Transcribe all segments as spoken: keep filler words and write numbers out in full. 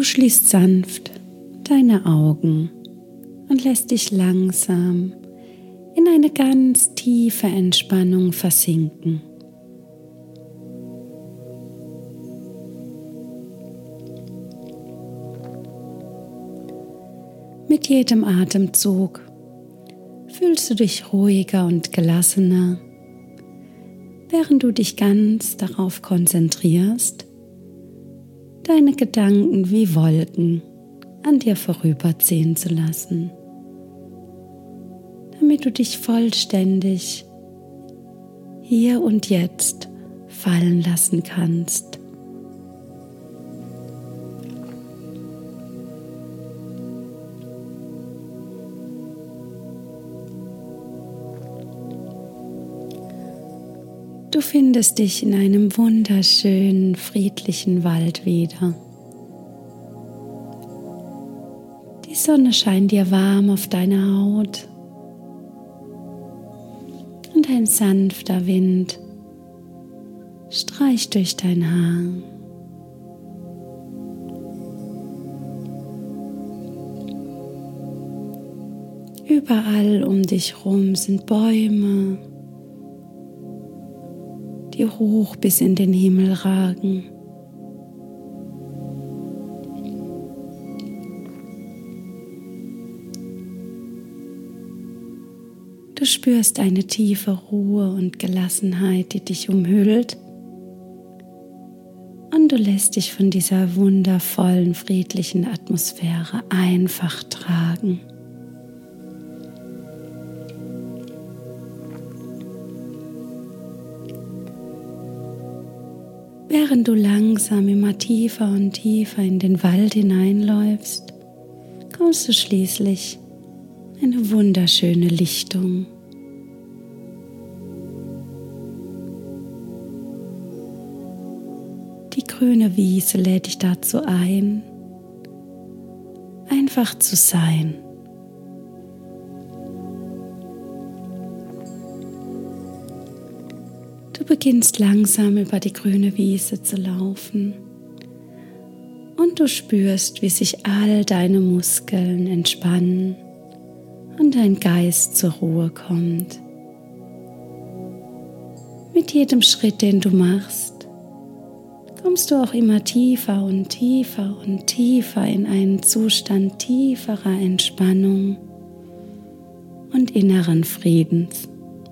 schließt sanft deine Augen und lässt dich langsam in eine ganz tiefe Entspannung versinken. Mit jedem Atemzug fühlst du dich ruhiger und gelassener, während du dich ganz darauf konzentrierst, deine Gedanken wie Wolken an dir vorüberziehen zu lassen, damit du dich vollständig hier und jetzt fallen lassen kannst. Du findest dich in einem wunderschönen, friedlichen Wald wieder. Die Sonne scheint dir warm auf deine Haut und ein sanfter Wind streicht durch dein Haar. Überall um dich herum sind Bäume, die hoch bis in den Himmel ragen. Du spürst eine tiefe Ruhe und Gelassenheit, die dich umhüllt, und du lässt dich von dieser wundervollen, friedlichen Atmosphäre einfach tragen. Während du langsam immer tiefer und tiefer in den Wald hineinläufst, kommst du schließlich in eine wunderschöne Lichtung. Die grüne Wiese lädt dich dazu ein, einfach zu sein. Du beginnst langsam über die grüne Wiese zu laufen und du spürst, wie sich all deine Muskeln entspannen und dein Geist zur Ruhe kommt. Mit jedem Schritt, den du machst, kommst du auch immer tiefer und tiefer und tiefer in einen Zustand tieferer Entspannung und inneren Friedens.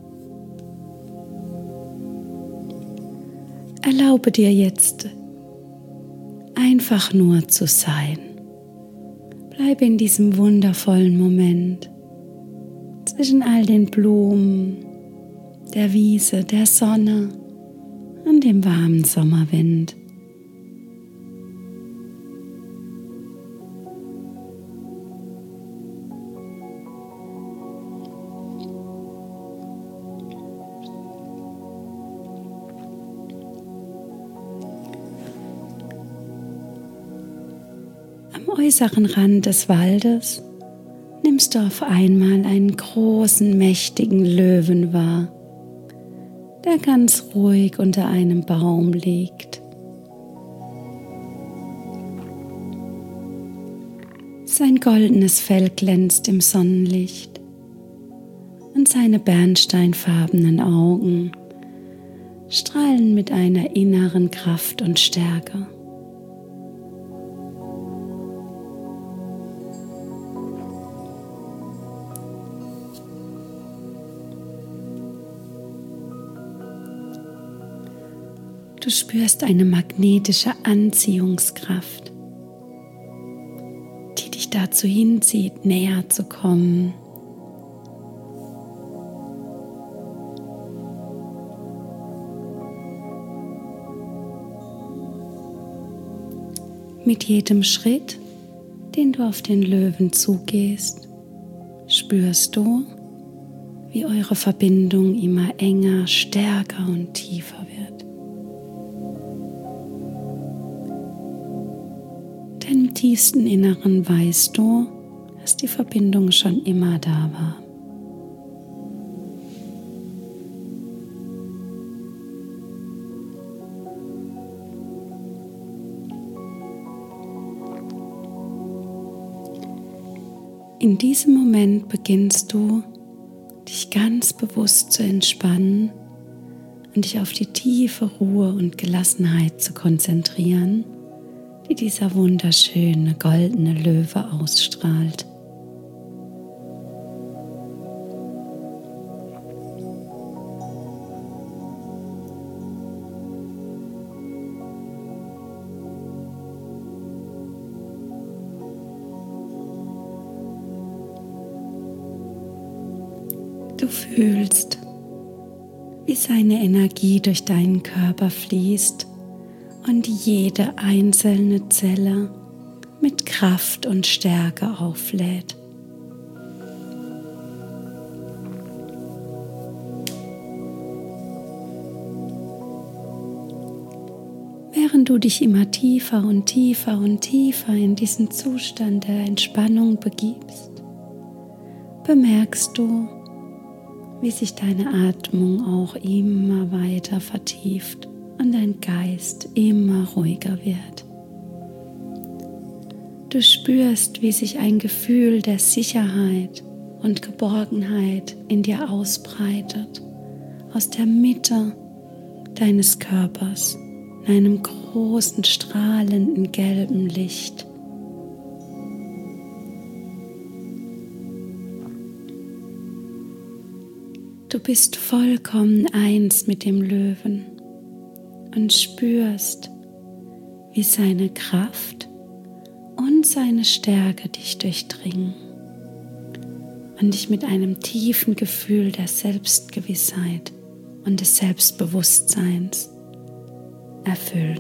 Erlaube dir jetzt, einfach nur zu sein. Bleibe in diesem wundervollen Moment zwischen all den Blumen, der Wiese, der Sonne und dem warmen Sommerwind. Am äußeren Rand des Waldes nimmst du auf einmal einen großen, mächtigen Löwen wahr, der ganz ruhig unter einem Baum liegt. Sein goldenes Fell glänzt im Sonnenlicht und seine bernsteinfarbenen Augen strahlen mit einer inneren Kraft und Stärke. Du spürst eine magnetische Anziehungskraft, die dich dazu hinzieht, näher zu kommen. Mit jedem Schritt, den du auf den Löwen zugehst, spürst du, wie eure Verbindung immer enger, stärker und tiefer wird. Denn im tiefsten Inneren weißt du, dass die Verbindung schon immer da war. In diesem Moment beginnst du, dich ganz bewusst zu entspannen und dich auf die tiefe Ruhe und Gelassenheit zu konzentrieren, die dieser wunderschöne goldene Löwe ausstrahlt. Du fühlst, wie seine Energie durch deinen Körper fließt und jede einzelne Zelle mit Kraft und Stärke auflädt. Während du dich immer tiefer und tiefer und tiefer in diesen Zustand der Entspannung begibst, bemerkst du, wie sich deine Atmung auch immer weiter vertieft und dein Geist immer ruhiger wird. Du spürst, wie sich ein Gefühl der Sicherheit und Geborgenheit in dir ausbreitet, aus der Mitte deines Körpers, in einem großen, strahlenden gelben Licht. Du bist vollkommen eins mit dem Löwen und spürst, wie seine Kraft und seine Stärke dich durchdringen und dich mit einem tiefen Gefühl der Selbstgewissheit und des Selbstbewusstseins erfüllen.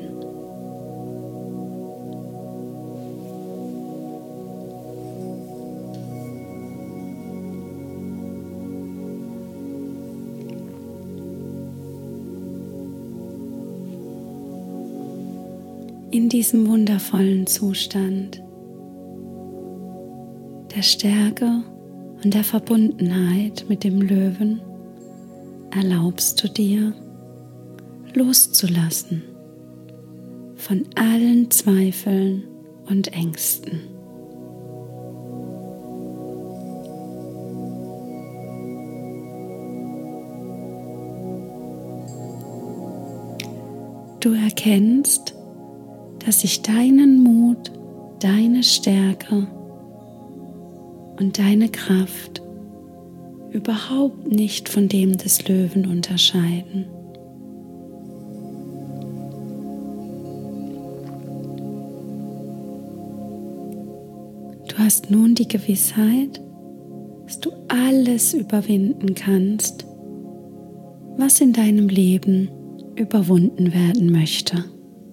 In diesem wundervollen Zustand der Stärke und der Verbundenheit mit dem Löwen erlaubst du dir, loszulassen von allen Zweifeln und Ängsten. Du erkennst, dass sich deinen Mut, deine Stärke und deine Kraft überhaupt nicht von dem des Löwen unterscheiden. Du hast nun die Gewissheit, dass du alles überwinden kannst, was in deinem Leben überwunden werden möchte.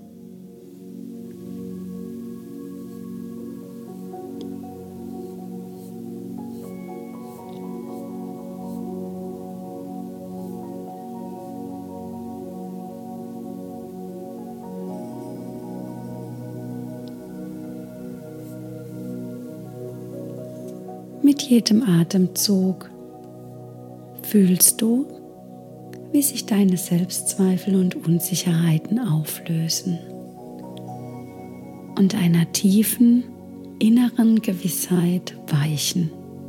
Mit jedem Atemzug fühlst du, wie sich deine Selbstzweifel und Unsicherheiten auflösen und einer tiefen inneren Gewissheit weichen.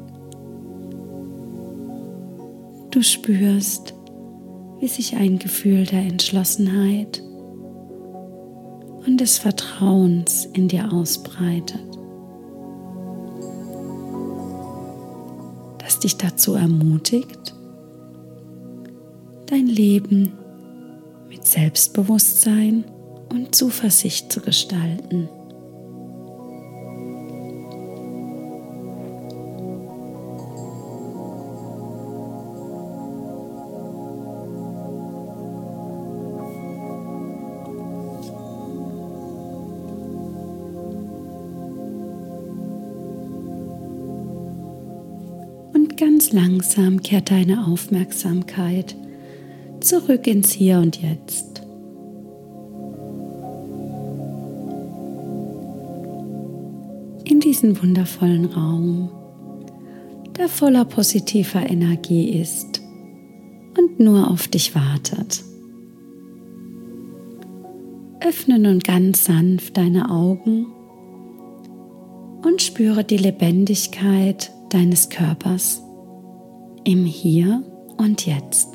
Du spürst, wie sich ein Gefühl der Entschlossenheit und des Vertrauens in dir ausbreitet, das dich dazu ermutigt, dein Leben mit Selbstbewusstsein und Zuversicht zu gestalten. Und ganz langsam kehrt deine Aufmerksamkeit zurück ins Hier und Jetzt. In diesen wundervollen Raum, der voller positiver Energie ist und nur auf dich wartet. Öffne nun ganz sanft deine Augen und spüre die Lebendigkeit deines Körpers im Hier und Jetzt.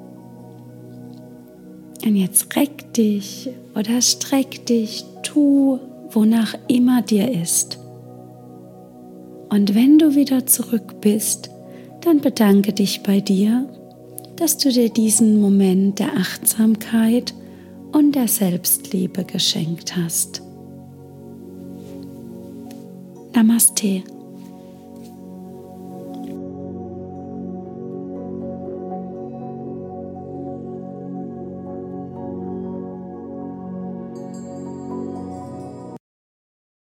Und jetzt reck dich oder streck dich, tu, wonach immer dir ist. Und wenn du wieder zurück bist, dann bedanke dich bei dir, dass du dir diesen Moment der Achtsamkeit und der Selbstliebe geschenkt hast. Namaste.